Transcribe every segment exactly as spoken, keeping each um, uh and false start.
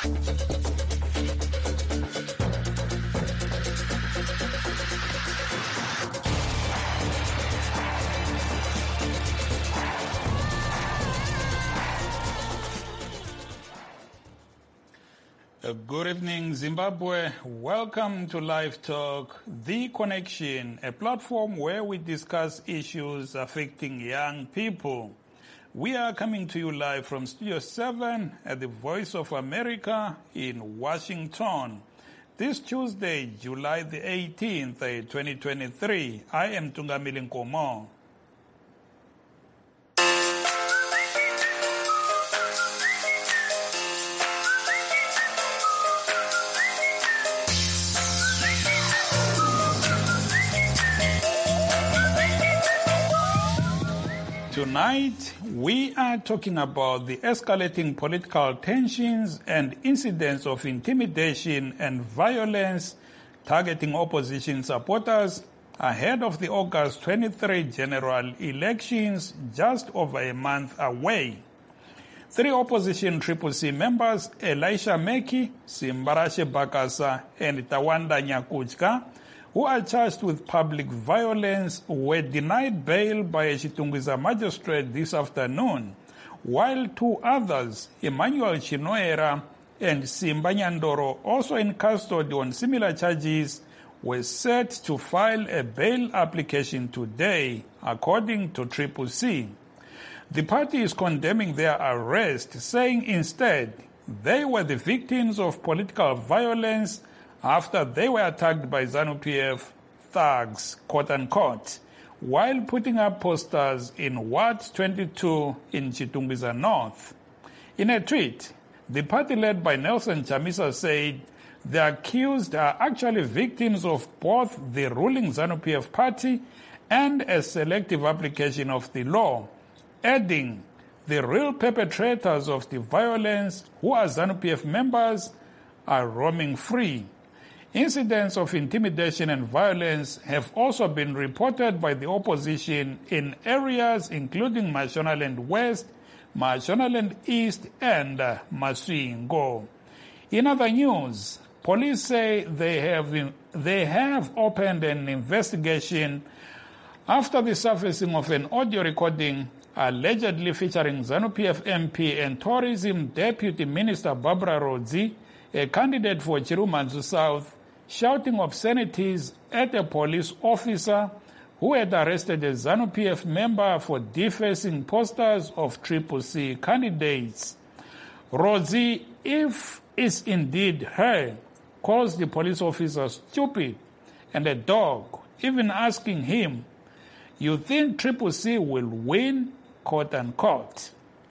Good evening, Zimbabwe. Welcome to Live Talk, The Connection, a platform where we discuss issues affecting young people. We are coming to you live from Studio seven at the Voice of America in Washington. This Tuesday, July the eighteenth, twenty twenty-three, I am Tungamili Nkomo. Tonight, we are talking about the escalating political tensions and incidents of intimidation and violence targeting opposition supporters ahead of the August twenty-third general elections just over a month away. Three opposition Triple C members, Elisha Meki, Simbarashe Bakasa, and Tawanda Nyakuchka, who are charged with public violence, were denied bail by a Chitungwiza magistrate this afternoon, while two others, Emmanuel Chinoera and Simba Nyandoro, also in custody on similar charges, were set to file a bail application today, according to Triple C. The party is condemning their arrest, saying instead they were the victims of political violence after they were attacked by ZANU-P F thugs, quote-unquote, while putting up posters in Ward twenty-two in Chitungwiza North. In a tweet, the party led by Nelson Chamisa said the accused are actually victims of both the ruling ZANU-P F party and a selective application of the law, adding the real perpetrators of the violence, who are ZANU-P F members, are roaming free. Incidents of intimidation and violence have also been reported by the opposition in areas including Mashonaland West, Mashonaland East, and uh, Masvingo. In other news, police say they have they have opened an investigation after the surfacing of an audio recording allegedly featuring ZANU-P F M P and Tourism Deputy Minister Barbara Rodzi, a candidate for Chirumanzu South, shouting obscenities at a police officer who had arrested a ZANU-P F member for defacing posters of Triple C candidates. Rodzi, if it's indeed her, calls the police officer stupid and a dog, even asking him, "You think Triple C will win?" quote-unquote.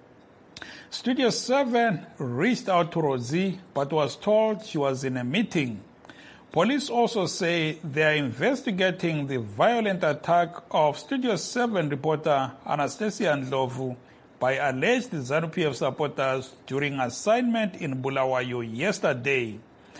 Studio seven reached out to Rodzi but was told she was in a meeting. Police also say they are investigating the violent attack of Studio seven reporter Anastasia Ndlovu by alleged ZANU-P F supporters during assignment in Bulawayo yesterday.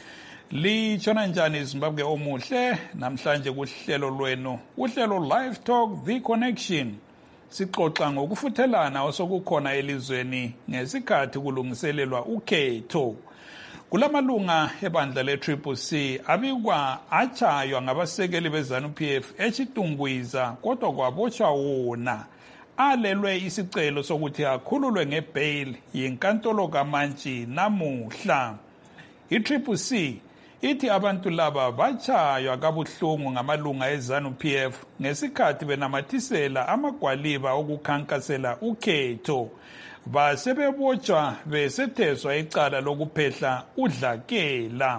Litshona njani Zimbabwe omuhle namhlanje kuhlelo lwenu uhlelo Live Talk The Connection sixoxa ngokufuthelana osokukhona elizweni ngesikhathi kulungiselelwa ukhetho. Kulamalunga ebandla le-Triple C abikwa atshaywa ngabasekeli be-ZANU-P F eChitungwiza kodwa kwabotshwa wona alelwe isicelo sokuthi akhululwe ngebail yinkantolo kaMantshi namuhla. I-Triple C ithi abantu laba batshaywa kabuhlungu ngamalunga e-ZANU-P F ngesikhathi benamathisela amagwaliba okukhankasela ukhetho. Basebebotshwa besethezwa icala lokuphehla udlakela.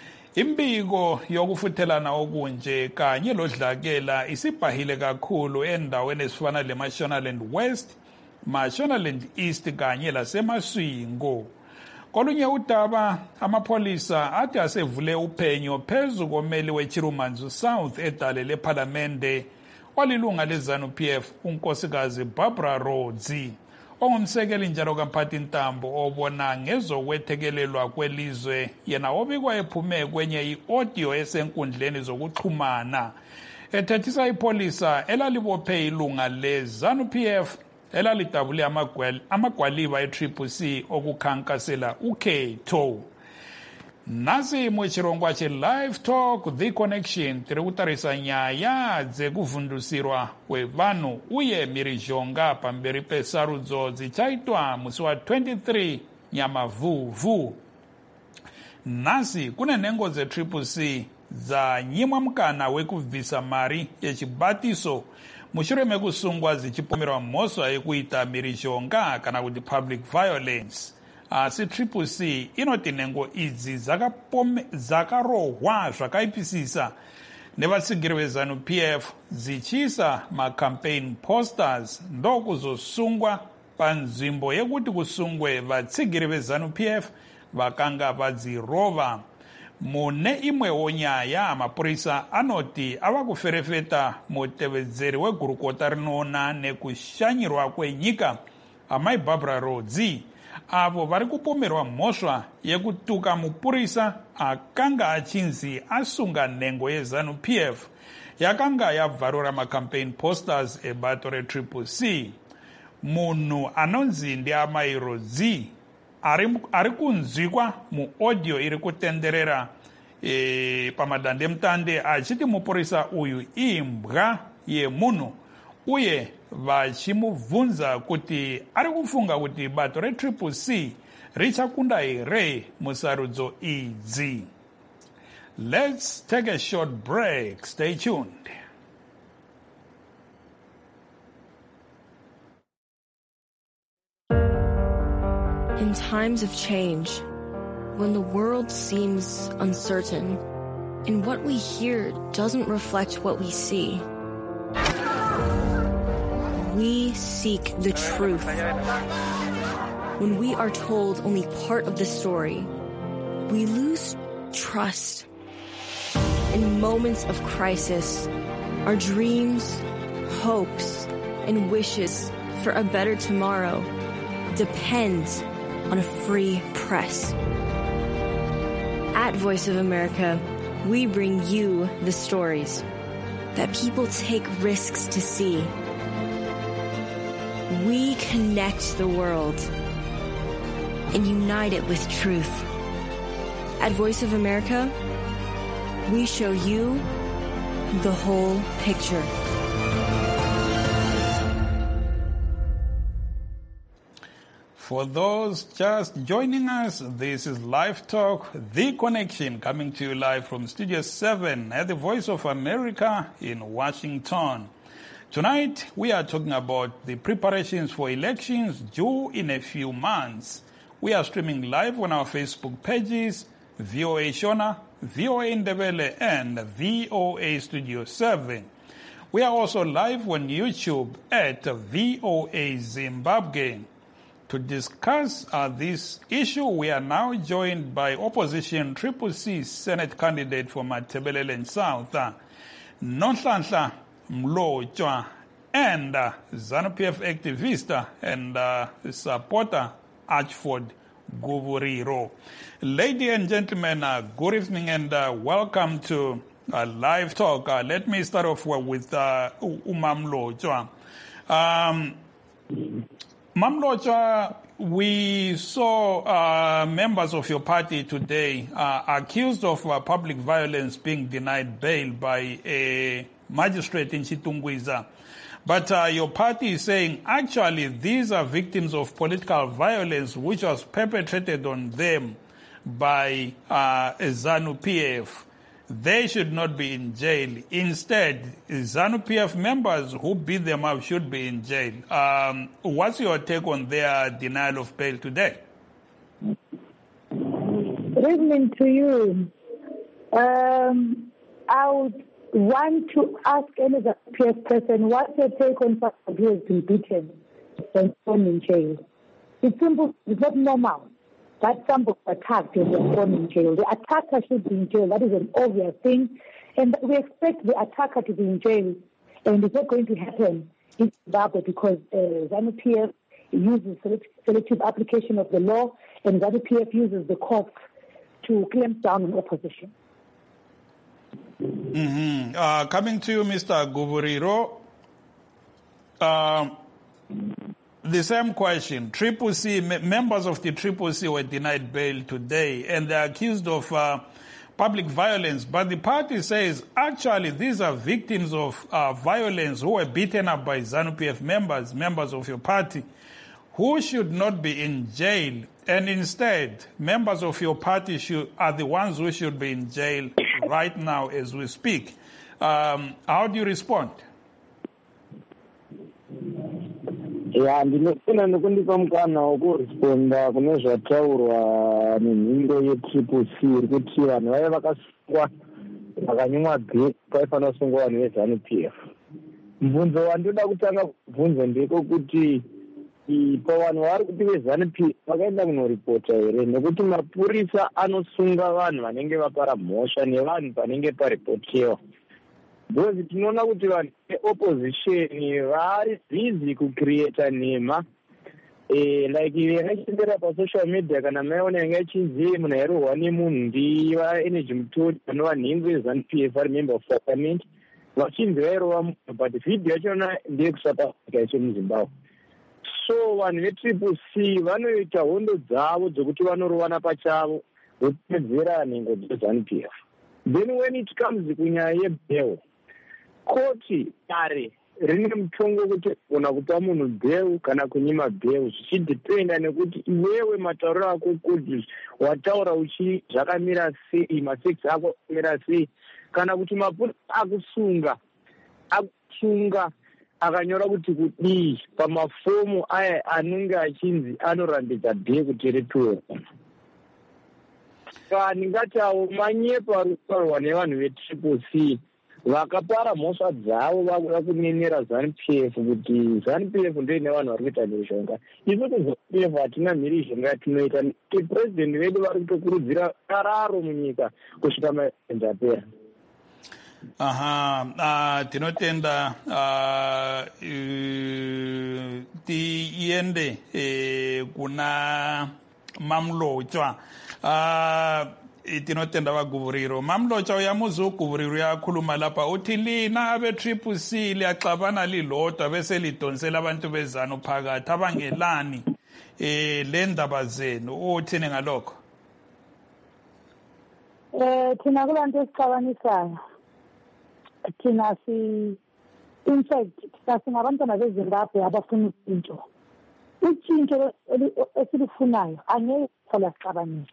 Imbiko yokufuthelana okunje kanye lodlakela isibhahile kakhulu endaweni ezifana leMashonaland West, Mashonaland East kanye laseMasvingo. Kolunye udaba amapholisa athi asevule uphenyo phezu komeli weChirumanzu South edale lePhalamende walilunga leZANU-P F unkosikazi Barbara Rodzi, ongumsekeli njalo kaMphathi Ntambo obona ngezokwethekelelwa kwelizwe, yena obikwa ephume kwenye i-audio esenkundleni zokuxhumana ethethisa ipolisa elalibophe ilunga leZANU-P F elalidabule amagwaliba e-Triple C okukhankasela ukhetho. Nasi muchirongwa che Live Talk The Connection tiri kutarisa nyaya dzekuvhundusirwa kwevanhu uye mhirizhonga pamberi pesarudzo dzichaitwa musi wa twenty-three Nyamavhuvhu. Nhasi kune nhengo dze-Triple C dzanyimwa mukana wekubvisa mari yechibatiso mushure mekusungwa dzichipomerwa mhosva yekuita mhirizhonga kana kuti public violence. Asi Triple C inoti nhengo idzi dzakarohwa zvakaipisisa nevatsigiri vezanu P F dzichiisa macampaign posters ndokuzosungwa panzvimbo yekuti kusungwe vatsigiri vezanu P F vakanga vadzirova. Mune imwewo nyaya mapurisa anoti ava kuferefeta mutevedzeri wegurukota rinoona nekushanyirwa kwenyika amai Barbara Rodzi avo vari kupomerwa mhosva yekutuka mupurisa akanga achinzi asunga nhengo yezanu P F yakanga yabvarura macampaign posters ebato re-Triple C. Munhu anonzi ndiamai Rodzi ari, ari kunzwikwa muaudio iri kutenderera e, pamadandemutande achiti mupurisa uyu imbwa yemunhu uye vachimubvunza kuti ari kufunga kuti bato re-Triple C richakunda here musarudzo idzi. Let's take a short break. Stay tuned. In times of change, when the world seems uncertain and what we hear doesn't reflect what we see, we seek the truth. When we are told only part of the story, we lose trust. In moments of crisis, our dreams, hopes, and wishes for a better tomorrow depend on a free press. At Voice of America, we bring you the stories that people take risks to see. We connect the world and unite it with truth. At Voice of America, we show you the whole picture. For those just joining us, this is Live Talk, The Connection, coming to you live from Studio seven at the Voice of America in Washington. Tonight, we are talking about the preparations for elections due in a few months. We are streaming live on our Facebook pages, V O A Shona, V O A Ndebele, and V O A Studio seven. We are also live on YouTube at V O A Zimbabwe. To discuss uh, this issue, we are now joined by opposition Triple C Senate candidate for Matabeleland South, uh, Nonhlanhla Mlotshwa, and uh, ZANU P F activist and uh, supporter Archford Guvuriro. Ladies and gentlemen, uh, good evening and uh, welcome to uh, Live Talk. Uh, let me start off with uh, Umam Mlotshwa. Um, Mamlotshwa, we saw uh, members of your party today uh, accused of uh, public violence being denied bail by a magistrate in Chitungwiza. But uh, your party is saying actually these are victims of political violence which was perpetrated on them by uh, ZANU P F. They should not be in jail. Instead, ZANU P F members who beat them up should be in jail. Um, what's your take on their denial of bail today? Good evening to you. Um, I would want to ask any ZANU P F person, what's your take on someone who has been beaten and thrown in jail? It's simple. It's not normal that somebody attacked and was thrown in jail. The attacker should be in jail. That is an obvious thing. And we expect the attacker to be in jail. And it's not going to happen in Zimbabwe because uh, ZANU P F uses selective application of the law and ZANU P F uses the courts to clamp down on opposition. Mm-hmm. Uh, coming to you, Mister Guvuriro. Uh, The same question. Triple C, members of the Triple C were denied bail today, and they're accused of uh, public violence. But the party says, actually, these are victims of uh, violence who were beaten up by ZANU P F members, members of your party, who should not be in jail. And instead, members of your party should, are the ones who should be in jail right now as we speak. Um, how do you respond? Ya ndinofuna nokundipa mukana wokuresponda kune zvataurwa nemhindo yetriple C iri kuti vanhu vaive vakasungwa vakanyimwa bheki paifanira kusungwa vanhu vezanu P F. Mubvunzo wandoda kutanga kubvunza ndeko kuti pavanhu vari kuti vezanu P F vakaenda kunoripota here, nekuti mapurisa anosunga vanhu vanenge vapara mhosva nevanhu panenge paripotiwa. Because tinoona kuti vanhu veopposition vari busy kucreata nhema eh like vakachimbera pasocial media kana maiona inga ichinzi munhu airohwa nemunhu ndiva energy mutoti vanova nhengo yezanu P F vari member of parliament vachinzi vairova munhu, but video yachona ndeyekusouth Africa icho muZimbabwe. So vanhu vetriple C vanoita hondo dzavo dzokuti vanorovana pachavo vopedzera nhengo dzezanu P F. Then when it comes kunyaya yebail, koti kare rine mutongo kuti una kupa munhu bail kana kunyima bail zvichidependa nekuti iwewe matauro ako kuti wataura uchi zvakamira sei, masex ako akamira sei, kana kuti mapurisa akusunga akusunga akanyora kuti kudii pamafomu aya anenge achinzi anorambidza bail kuti ripiwe. Saka ndingati avo manyepo ari kutaurwa nevanhu vetriple C vakapara mhosva dzavo vakuda kunenera ZANU P F kuti ZANU P F ndoine vanhu vari kuita mhirizhonga. Isu kuZANU P F hatina mhirizhonga yatinoita, kuti purezidendi vedu vari kutokurudzira kararo munyika kusvika maenza apera. Aha, uh, tinotenda uh, uh, tiende uh, kuna Mamlocha. Uh, tinotenda vaguvuriro. Mamlocha uyamuza uguvuriro yakhuluma lapha uthi lina abe-Triple C liyaxabana lilodwa bese lidonsela abantu bezanu phakathi abangelani eh le ndaba zenu. Uthini ngalokho? Eh thina kulanto esixabanisayo. Thina si in fact sasingabantwana beZimbabwe abafuna utshintsho. Utshintsho esilufunayo angeke thola sixabanisa.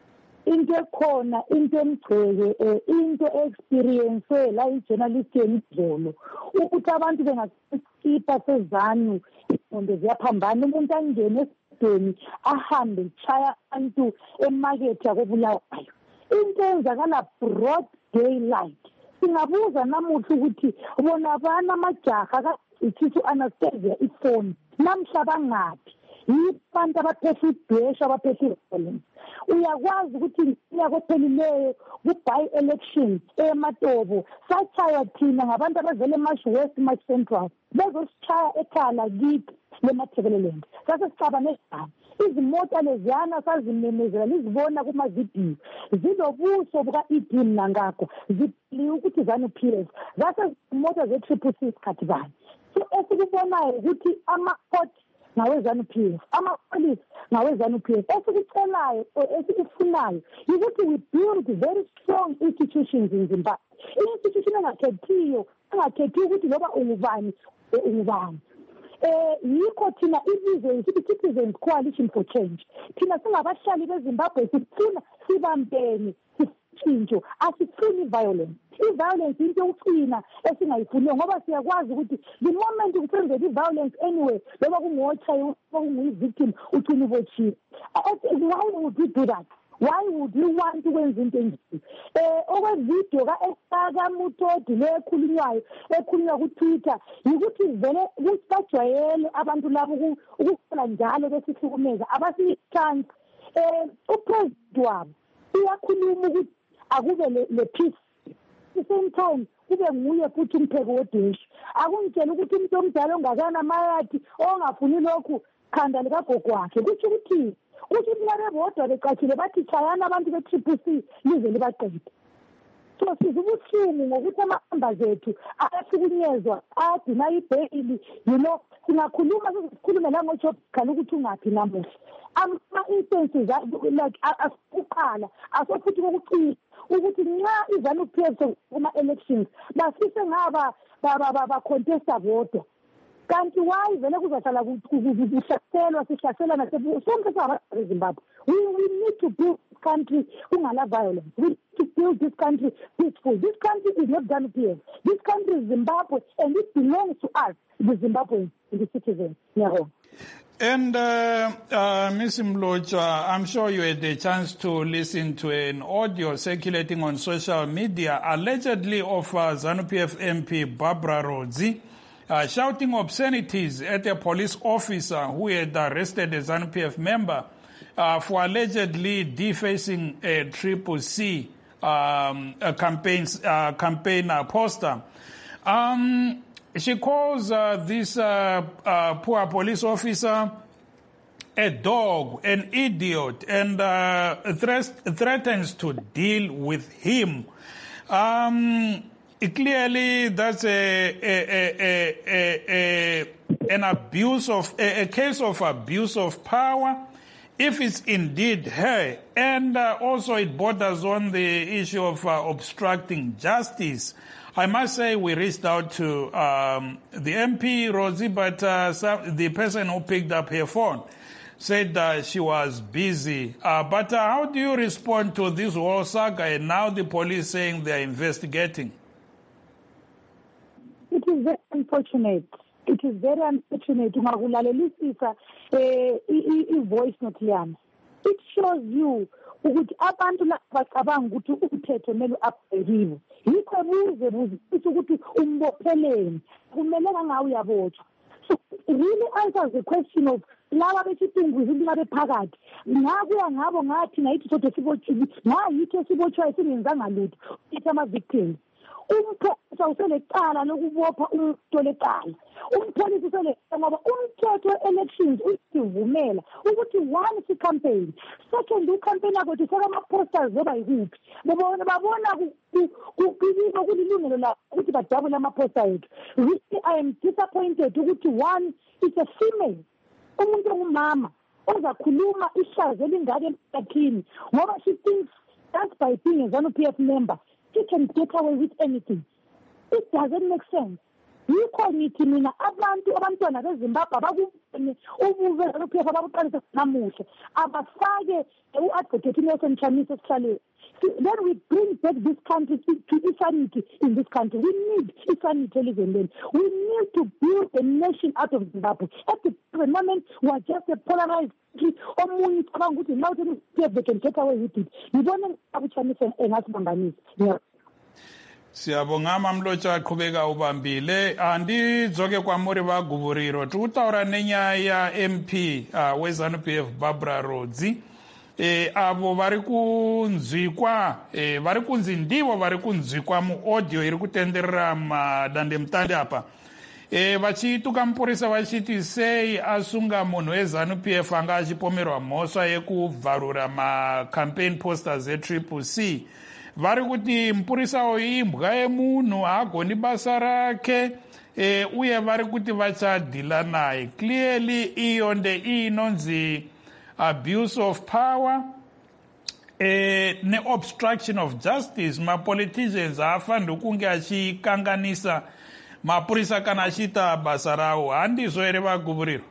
Into ekhona, into emgceke, into experience la ijournalist yemidlolo ukuthi abantu bengaskipa sezanu izinto ziyaphambana, umuntu angene esideni ahambe chaya abantu emarket yakobulawayo. Into enzakala broad daylight. Singabuza namuhla ukuthi bona bana amajaha ka ithisu Anastasia ifoni namhlaba ngaphi yibantu abaphethe ibhesha abaphethe violence. Uyakwazi ukuthi yakophelileyo ku-by election eMatobo sachaya thina ngabantu abavele eMarsh West, Marsh Central bezosichaya ekhala kithi leMathebeleland. Sase sicabane njani? Izimota leziyana sazimemezela lizibona kumavidiyo zilobuso buka-E D mna ngakho zipli ukuthi ZANU P F zase izimota ze-Triple C isikhathi bani. So esikubonayo ukuthi ama-court ngawezanu P F, ama-police ngawezanu P F. Esikucelayo esikufunayo ukuthi we build very strong institutions in Zimbabwe. I-institution engakhethiyo engakhethi ukuthi loba ungubani ungubani. Eh yikho thina ibizwe isithi Citizens Coalition for Change. Thina singabahlali beZimbabwe sifuna sibambene sishintsho, asifuni violence. I-violence into ucina esingayifuniyo ngoba siyakwazi ukuthi the moment kusenzeka i-violence anyway loba kungochayo kunguyi-victim ucina ubotshiwe. Why would we do that? Why would you want to wenza into enjini? Eh okwevideo ka Mutoti le ekhulunywayo ekhulunywa ku-Twitter yikuthi vele kusajwayele abantu labo ukufuna njalo besihlukumeza abasini chance. Eh upresident wabo uyakhuluma ukuthi akube le peace. At the same time kube nguye futhi umpheki wodishi. Akungitshela ukuthi umuntu omdala ongakana amayathi ongafuni lokhu khanda likagogo wakhe kuthi ukuthi ukuthi nare bodwa beqathile bathi chayana abantu be-Triple C lize libaqede. so sizubuhlungu ngokuthi amahamba zethu ayahlukunyezwa adina ibhayili you know singakhuluma sikhulume la ngojob khala ukuthi ungaphi namuhla ama-instances like asuqala asofuthi kokucina ukuthi nxa iZANU-P F kuma-elections basise ngaba bacontesta bodwa kanti why vele kuzahlala kuhlaselwa sihlasela sonke sabantu eZimbabwe. We need to build this country kungala violence. We need to build this country peaceful. This country is not ZANU-P F. This country is Zimbabwe, and it belongs to us, the Zimbabweans, the citizens. Yeah. And uh, uh, Miz Mlotshwa, I'm sure you had the chance to listen to an audio circulating on social media, allegedly of uh, ZANU-P F M P Barbara Rodzi, uh, shouting obscenities at a police officer who had arrested a ZANU-P F member uh, for allegedly defacing a Triple C um, a campaign, uh, campaign uh, poster. Um, She calls uh, this uh, uh, poor police officer a dog, an idiot, and uh, threats, threatens to deal with him. Um, clearly, that's a, a, a, a, a, an abuse of a, a case of abuse of power, if it's indeed her, and uh, also it borders on the issue of uh, obstructing justice. I must say we reached out to um, the M P, Rosie, but uh, some, the person who picked up her phone said uh, she was busy. Uh, but uh, how do you respond to this whole saga and now the police saying they are investigating? It is very unfortunate. It is very unfortunate. Voice note yami. It shows you ukuthi abantu labacabanga ukuthi umthetho mele abheriwe yikho buze buze ukuthi umbopheleni kumele ngawe uyabotshwa. So it really answers the question of laba besithunguza into ngabe phakathi ngakuya ngabo ngathi ngayithi sodwa sibotshwe ngayithi sibotshwa singenzanga lutho ithi ama victims. Umphetho uselecala lokubopha umuntu olecala. Umpolisi uselecala ngoba umthetho we-elections usivumela ukuthi one si campaign, second ucampaign yakho ufaka ama-posters zoba yikuphi. Babona babona kuqinile kulilungelo la ukuthi badabule ama-poster ethu. Really, I am disappointed ukuthi one is a female. Umuntu ongumama ozakhuluma ihlazo elingaka emphakathini ngoba she thinks that by being a ZANU-P F member she can get away with anything. It doesn't make sense. Yikho ngithi mina abantu abantwana beZimbabwe abakubone ubuze ZANU-P F ababuqalisa namuhla abafake u-advocate Nelson Chamisa esihlaleni. Then we bring back this country to insanity in this country. We need insanity, Elizabeth. We need to build a nation out of Zimbabwe. At the present moment, we are just a polarized country. Now they can get away with it. You don't know how Chamisa and us yeah. Siyabonga Mlotshwa aqhubeka ubambile andidzoke kwamuri vaguvuriro tikutaura nenyaya M P uh, weZANU-P F Barbara Rodzi eh avo vari kunzwikwa eh vari kunzi ndivo vari kunzwikwa muaudio iri kutenderera madandemutande apa eh vachituka mupurisa vachiti sei asunga munhu weZANU-P F anga achipomerwa mhosva yekubvarura macampaign posters etriple C. Vari kuti mupurisa uyu imbwa yemunhu haagoni basa rake e, uye vari kuti vachadhila naye. Clearly iyo ndeinonzi abuse of power e, ne-obstruction of justice. Ma-politicians haafaniri kunge achikanganisa mapurisa kana achiita basa rawo. Handizvo here vaguvuriro?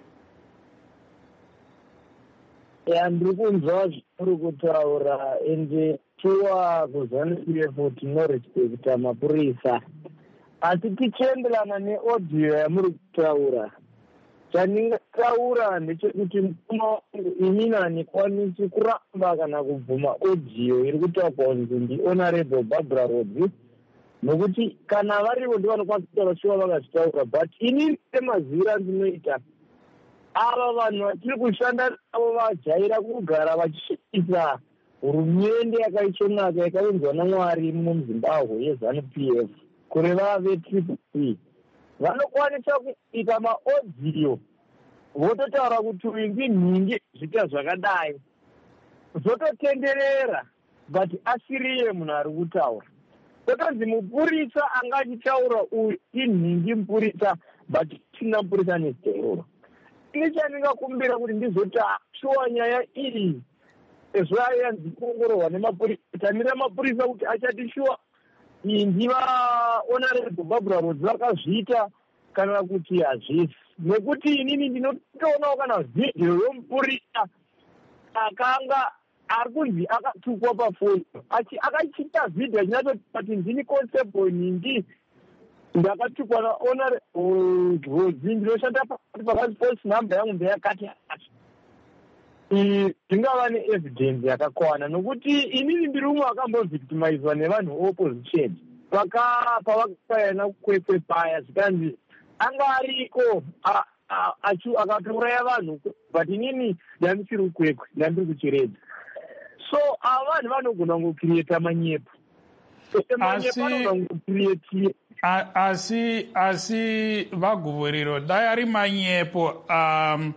Ya ndiri kunzwa zviri kutaura ende tuwa kuZANU-P F tinorespekta mapurisa asi tichienderana neaudio yamuri kutaura chandingataura ndechekuti mukoma wangu inini handikwanisi kuramba kana kubvuma audio iri kutaurwa kunzi ndihonorable Barbara Rodzi nokuti kana varivo ndivanokwanisa vashuva vakazvitaura but inini semaziviro andinoita ava vanhu vatiri kushanda navo vajaira kugara vachisvitsa hurumende yakaisvonaka yakainzwa naMwari muZimbabwe yeZANU-P F kureva vetriple C vanokwanisa kuita maaudio vototaura kuti uingi nhingi zvita zvakadai zvototenderera but asiriye munhu ari kutaura kotonzi mupurisa anga achitaura uyu inhingi mupurisa but tisina mupurisa nezitaurwa. ini chandingakumbira kuti ndizoti shuwa nyaya iyi zvayanzi kuongororwa nemapurisa tamira mapurisa kuti achati shuwa iyi ndiva honorable Barbara Rodzi vakazviita kana kuti hazvisi, nekuti inini ndinotoonawo kana vhidhiyo yomupurisa akanga ari kunzi akatukwa pafoni akachita vhidhiyo achinatoti kuti ndini constable nhingi ndakatukwa nahonorable Rodzi ndinoshanda pakati pakati post number yangu ndeyakati yakati. Ndingava neevidence yakakwana nokuti inini ndiri umwe akambovhictimizwa nevanhu opposition pavakaenda kukwekwe paya zvikanzi anga ariko akatouraya vanhu but inini ndandisiri kukwekwe ndandiri kuchiredza. So ava vanhu vanogona kungocreata manyepo manyepo anogona kungocreatia asi asi vaguvuriro dai ari manyepo um,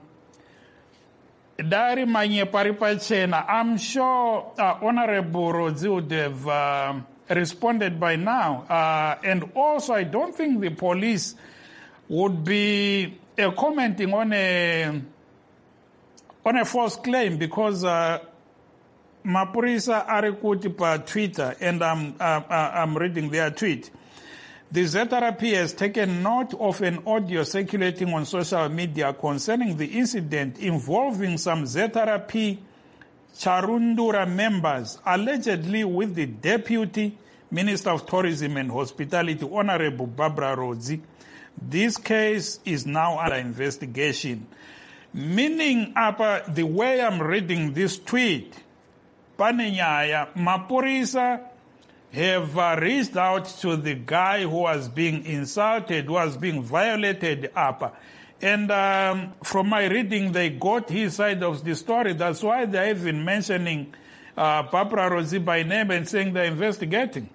Dari manyepo ari pachena. I'm sure uh, Honorable Rodzi would have uh, responded by now. Uh, and also, I don't think the police would be uh, commenting on a on a false claim because uh, Mapurisa ari kuti pa Twitter, and I'm uh, uh, I'm reading their tweet. The Z R P has taken note of an audio circulating on social media concerning the incident involving some Z R P Charundura members, allegedly with the Deputy Minister of Tourism and Hospitality, Honorable Barbara Rodzi. This case is now under investigation. Meaning, apa, the way I'm reading this tweet, Panenyaya, Mapurisa have uh, reached out to the guy who was being insulted, who was being violated up. And um, from my reading, they got his side of the story. That's why they're even mentioning uh, Barbara Rodzi by name and saying they're investigating.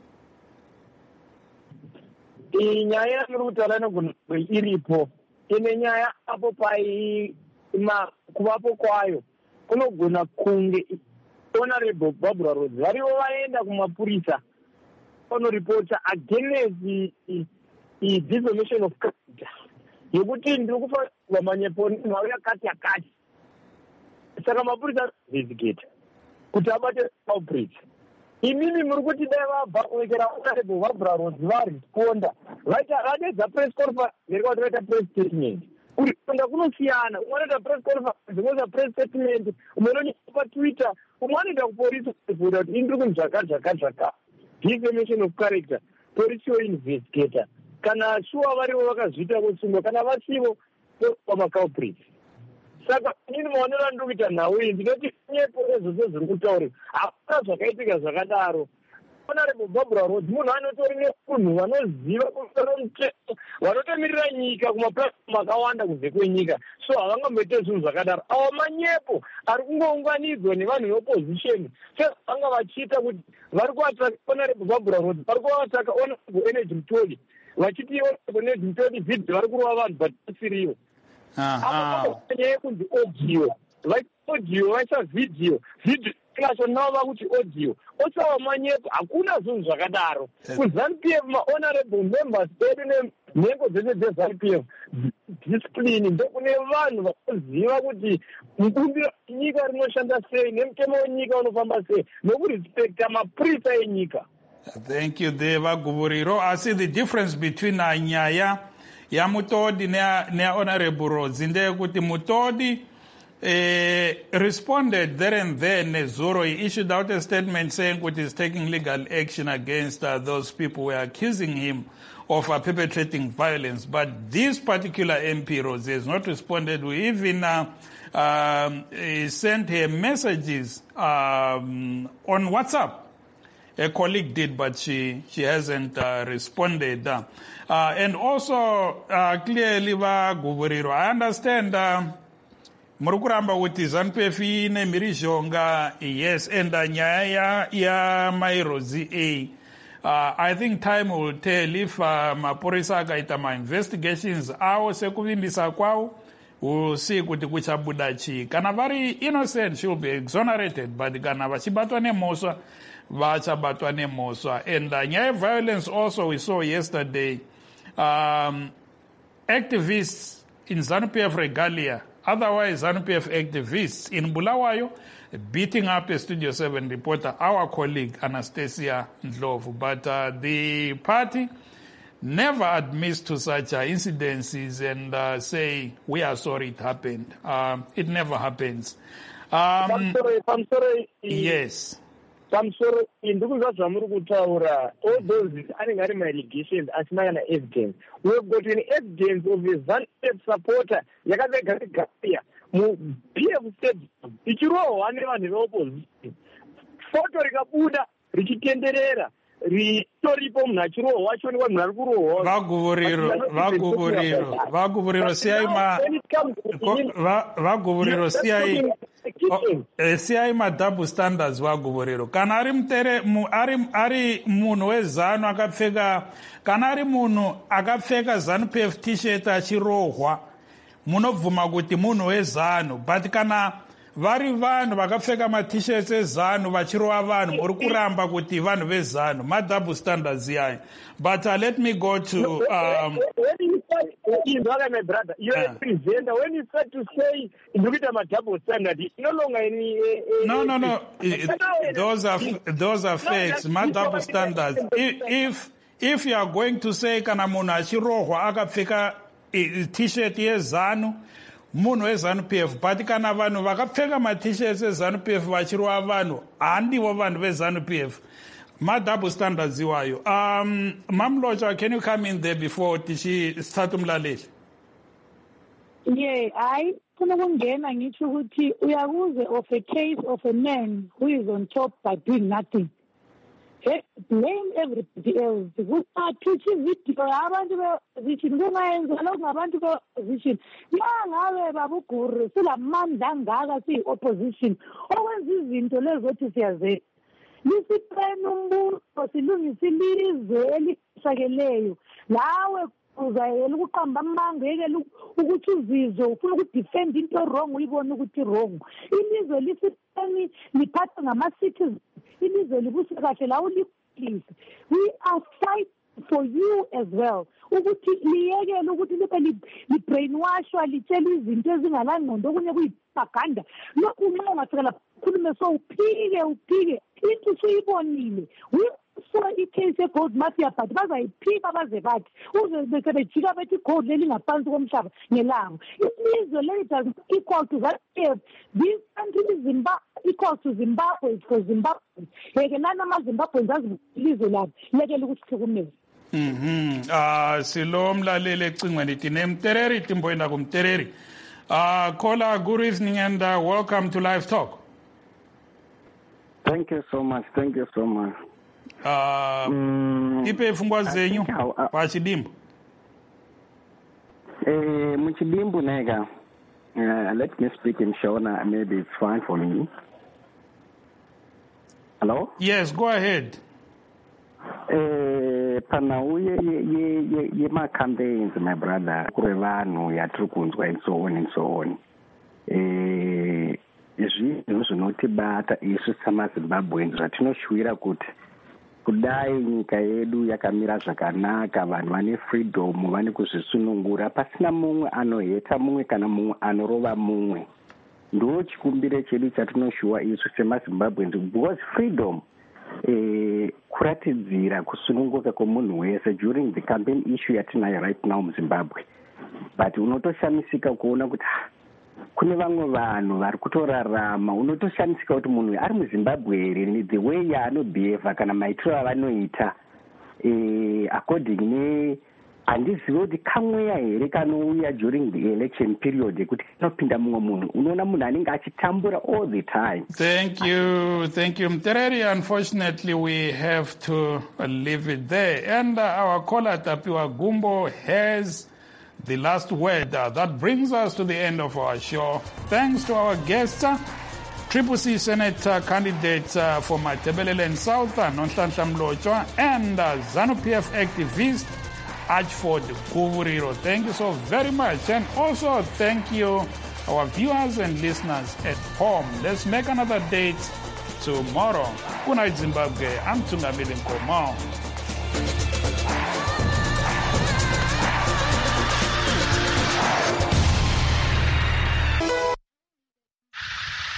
Inyaya mrutala no iripo. Inyaya apo pai ma kuwapo kwayo. Kuno guna kunge Honorable Barbara Rodzi. Vari vaenda kumapurisa. Ono reporter against the, the, the defamation of character. Yekuti ndiri kufa vamanyepo nawo yakati yakati. Saka mapurisa investigate kuti abate culprit. Imini muri kuti dai vabva kuwekera Honorable Barbara Rodzi varesponda vaita vadedza press conference ndirikuti vaita press statement. Kuresponda kunosiyana. Umwe anoita press conference, umwe press statement, umwe anonyora paTwitter, umwe anoita kupolisi kubvunza kuti ini ndiri kunzi zvakati zvakati zvakati. Defamation of character, police investigator. Kana shuwa varivo vakazviita kusungwa, kana vasivo vamaculprits. Saka inini maonero ndikuita nhau iyi ndinoti nyepo ezvose zviri kutaurwa hapana zvakaitika zvakadaro. Honorable Barbara Rodzi munhu anotori neunhu vanoziva kumusoro muteto vanotomirira nyika kumaplatform akawanda kunze kwenyika, so havangamboite zvinhu zvakadaro. Ava manyepo ari kungounganidzwa nevanhu veopposition sezvanga vachiita kuti vari kuvatsvaka Honorable Barbara Rodzi, vari kuvatsvaka Honorable Energy Mutoli vachiti Honorable Energy Mutoli vhidhiyo vari kurova vanhu but asiriwo. Apa nyaya yekunzi audio, audio vaisa vhidhiyo vhidhiyo kacho navo vakuti audio osawa manyepo hakuna zvinhu zvakadaro. kuZANU P F ma-honorable members edu nenhengo dzese dzeZANU P F discipline ndekune vanhu vanoziva kuti mubumbiro nyika rinoshanda sei nemutemo wenyika unofamba sei nokurespecta mapurisa enyika. Thank you Deva Guvuriro. I see the difference between uh, nyaya ya Mutodi na Honorable Rodzi ndeyekuti Mutodi Uh, responded there and then. Zoro, he issued out a statement saying that he's taking legal action against uh, those people who are accusing him of uh, perpetrating violence. But this particular M P, Rodzi, has not responded. We even uh, um, he sent her messages um, on WhatsApp. A colleague did, but she, she hasn't uh, responded. Uh, and also, uh, clearly, Guvuriro, I understand uh, Murukuramba with ZANU P F ine Mirizhonga, yes, and nyaya ya Rodzi A. Uh, I think time will tell if uh, mapurisa akaita ma investigations awo sekuvimbisa kwawo, we'll see kuti kuchabuda chi. Kana vari innocent, she'll be exonerated, but kana vachibatwa nemhosva vachabatwa nemhosva. And uh, nyaya violence also we saw yesterday, um, activists in ZANU P F regalia, otherwise ZANU P F activists in Bulawayo, beating up a Studio seven reporter, our colleague Anastasia Ndlovu. But uh, the party never admits to such uh, incidences and uh, say, we are sorry it happened. Um, it never happens. Um, I'm sorry, I'm sorry. Yes. I'm sorry. In the all those allegations as my evidence. We've got an evidence of a ZANU supporter. P F said, ichiroho wane vanhu veopposition. Foto rikabuda richitenderera ritoripo munhu achirohwa wachionekwa munhu ari kurohwa. Vaguvuriro, vaguvuriro, vaguvuriro siyai ma vaguvuriro siyai siyai ma double standards vaguvuriro. Kana ari mutere ari ari munhu wezanu akapfeka kana ari munhu akapfeka ZANU P F t-shirt achirohwa munobvuma kuti munhu wezanu, but kana vari vanhu vakapfeka ma-t-shirts ezanu vachirova vanhu muri kuramba kuti vanhu vezanu, ma-double standards yayo. But uh, let me go to um, when you start, my brother, you're uh, a presenter. When you start to say look at my double standard, it's no longer any uh, no no no those are those are facts, ma-double standards. If, if if you are going to say kana munhu achirohwa akapfeka t-shirt yezanu munhu wezanu P F, but kana vanhu vakapfeka ma-t-shirts ezanu P F vachirova vanhu handivo vanhu vezanu P F, ma-double standards iwayo. Um, Mamlocha, can you come in there before tichi start umlaleli? Yeah, I funa ukungena ngitsho ukuthi uyakuze of a case of a man who is on top by doing nothing. Blame everybody else. Kuthi video abantu be-opposition kungayenza lokhu ngabantu be-opposition. Mangabe babuguru silamandla angaka siyi-opposition okwenza izinto lezo othi siyazenza. Lisiphene umbuso silungise ilizwe elisakeleyo. Lawe uzayela ukuqamba amanga yekela ukuthi uzizwe ufuna ukudefend into wrong uyibona ukuthi wrong. Ilizwe lisiphene liphatha ngama-citizens. Ilizwe libuse kahle la uliphelise. We are fighting for you as well. Ukuthi liyekele ukuthi libe li-brainwashwa litshela izinto ezingalangqondo okunye kuyipaganda. Lokhu unxa ungasekela khulume so uphike uphike into suyibonile. We saw i-case ye-gold mafia but bazayiphika baze bathi uze besebejika bethi igold lelingaphansi komhlaba ngelanga. Ilizwe leli does equal to that. This country is Zimbabwe equal to Zimbabwe for Zimbabwe. Yekelana amaZimbabweans azilizwe labo lekele ukuthi sikumele. Mhm. Ah, silo mlaleli ecingweni tine Mtereri timboenda kumtereri. Ah, Kola, good evening and uh, welcome to Live Talk. Thank you so much. Thank you so much. Uh, mm, ipe fungwa zenyu pachidimbu. Eh, muchidimbu nega. Uh, let me speak in Shona. Maybe it's fine for me. Hello? Yes, go ahead. Eh, panauye ye ye ye ye ma campaigns, my brother. Kurevanu ya trukunzwa and so on and so on. Eh, izvinhu zvinotibata isu samaZimbabweans zvatinoshuvira kuti kudai nyika yedu yakamira zvakanaka, vanhu vane freedom, vane kuzvisunungura, pasina mumwe anoheta mumwe kana mumwe anorova mumwe. Ndo chikumbiro chedu chatinoshuwa isu semaZimbabweans, because freedom eh, kuratidzira kusununguka kwomunhu wese during the campaign issue yatinayo right now muZimbabwe. But unotoshamisika kuona kuti kune vamwe vanhu vari kutorarama, unotoshamisika kuti munhu ari muZimbabwe here the way yaanobheheva kana maitiro avanoita eh, according ne handizivi kuti kamweya here kanouya during the election period yekuti kanopinda mumwe munhu, unoona munhu anenge achitambura all the time. Thank you, thank you Mtereri. Unfortunately we have to leave it there, and uh, our caller Tapiwa Gumbo has the last word. Uh, that brings us to the end of our show. Thanks to our guest, uh, Triple C Senate uh, candidate uh, for Matabeleland South, uh, Nonhlanhla Mlotshwa, and uh, ZANU P F activist Archford Guvuriro. Thank you so very much. And also thank you our viewers and listeners at home. Let's make another date tomorrow. Good night, Zimbabwe. I'm Tungamili Nkomo.